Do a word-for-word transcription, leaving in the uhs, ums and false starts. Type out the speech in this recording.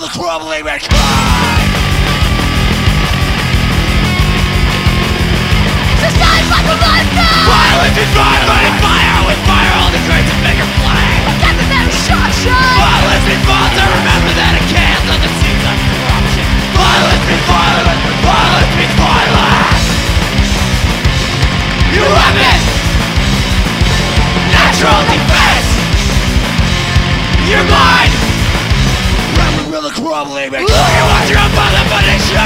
the crumbling mankind. Sustained by the lifestyle. Violence is violent. Fire with fire, all the great to make her flame. Get the very shot shot. Violence is false, I remember that it can't let the seeds of corruption. Violence means violence, violence means violence. You have it. Natural defense. You're mine. Rapping with a crumbling mankind. Look at what you're up on the finish.